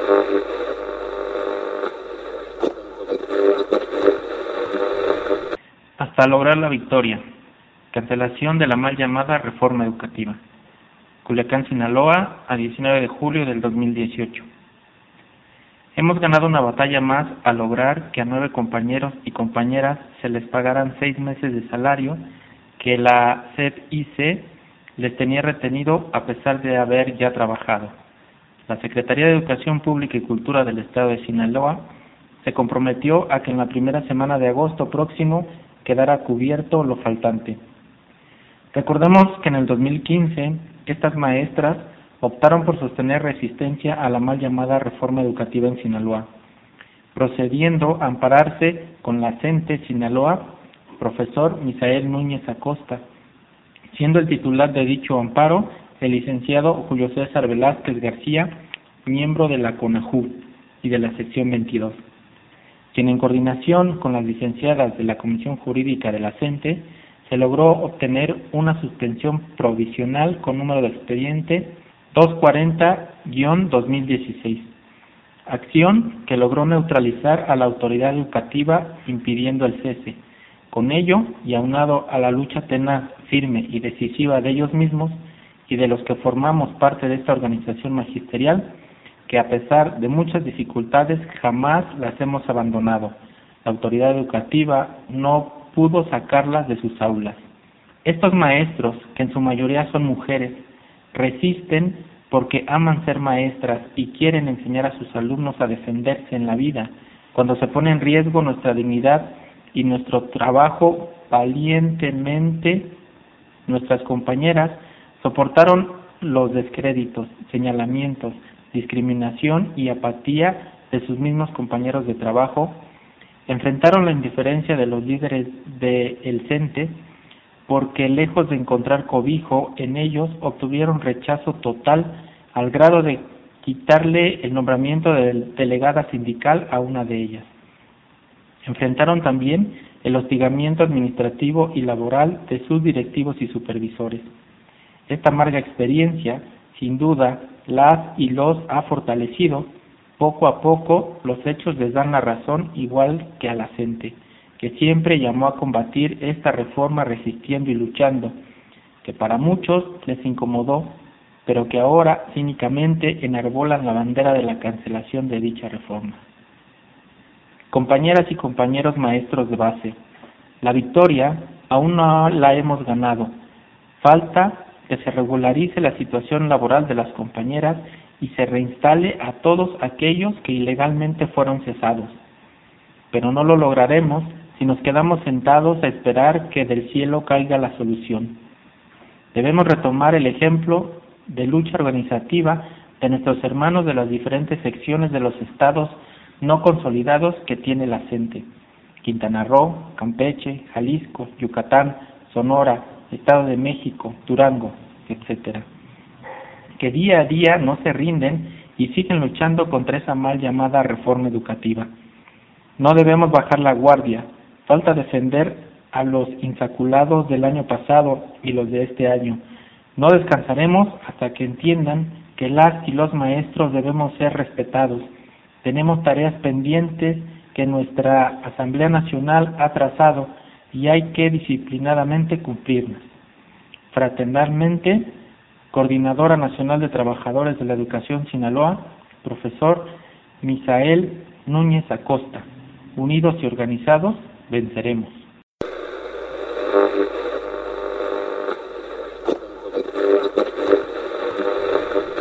Hasta lograr la victoria. Cancelación de la mal llamada reforma educativa. Culiacán, Sinaloa, a 19 de julio del 2018. Hemos ganado una batalla más al lograr que a 9 compañeros y compañeras se les pagaran 6 meses de salario que la SEP-IC les tenía retenido a pesar de haber ya trabajado. La Secretaría de Educación Pública y Cultura del Estado de Sinaloa se comprometió a que en la primera semana de agosto próximo quedara cubierto lo faltante. Recordemos que en el 2015 estas maestras optaron por sostener resistencia a la mal llamada reforma educativa en Sinaloa, procediendo a ampararse con la CENTE Sinaloa, profesor Misael Núñez Acosta, siendo el titular de dicho amparo el licenciado Julio César Velázquez García, miembro de la CONAJU y de la sección 22, quien en coordinación con las licenciadas de la Comisión Jurídica de la CENTE se logró obtener una suspensión provisional con número de expediente 240-2016, acción que logró neutralizar a la autoridad educativa impidiendo el cese. Con ello, y aunado a la lucha tenaz, firme y decisiva de ellos mismos y de los que formamos parte de esta organización magisterial, que a pesar de muchas dificultades jamás las hemos abandonado, la autoridad educativa no pudo sacarlas de sus aulas. Estos maestros, que en su mayoría son mujeres, resisten porque aman ser maestras y quieren enseñar a sus alumnos a defenderse en la vida, cuando se pone en riesgo nuestra dignidad y nuestro trabajo valientemente. Nuestras compañeras soportaron los descréditos, señalamientos, discriminación y apatía de sus mismos compañeros de trabajo, enfrentaron la indiferencia de los líderes del CENTE, porque lejos de encontrar cobijo en ellos, obtuvieron rechazo total al grado de quitarle el nombramiento de delegada sindical a una de ellas. Enfrentaron también el hostigamiento administrativo y laboral de sus directivos y supervisores. Esta amarga experiencia, sin duda, las y los ha fortalecido. Poco a poco, los hechos les dan la razón, igual que a la CENTE, que siempre llamó a combatir esta reforma resistiendo y luchando, que para muchos les incomodó, pero que ahora cínicamente enarbolan la bandera de la cancelación de dicha reforma. Compañeras y compañeros maestros de base, la victoria aún no la hemos ganado. Falta que se regularice la situación laboral de las compañeras y se reinstale a todos aquellos que ilegalmente fueron cesados. Pero no lo lograremos si nos quedamos sentados a esperar que del cielo caiga la solución. Debemos retomar el ejemplo de lucha organizativa de nuestros hermanos de las diferentes secciones de los estados no consolidados que tiene la CENTE: Quintana Roo, Campeche, Jalisco, Yucatán, Sonora, Estado de México, Durango, etcétera, que día a día no se rinden y siguen luchando contra esa mal llamada reforma educativa. No debemos bajar la guardia. Falta defender a los insaculados del año pasado y los de este año. No descansaremos hasta que entiendan que las y los maestros debemos ser respetados. Tenemos tareas pendientes que nuestra Asamblea Nacional ha trazado y hay que disciplinadamente cumplirlas. Fraternalmente, Coordinadora Nacional de Trabajadores de la Educación Sinaloa, profesor Misael Núñez Acosta. Unidos y organizados, venceremos.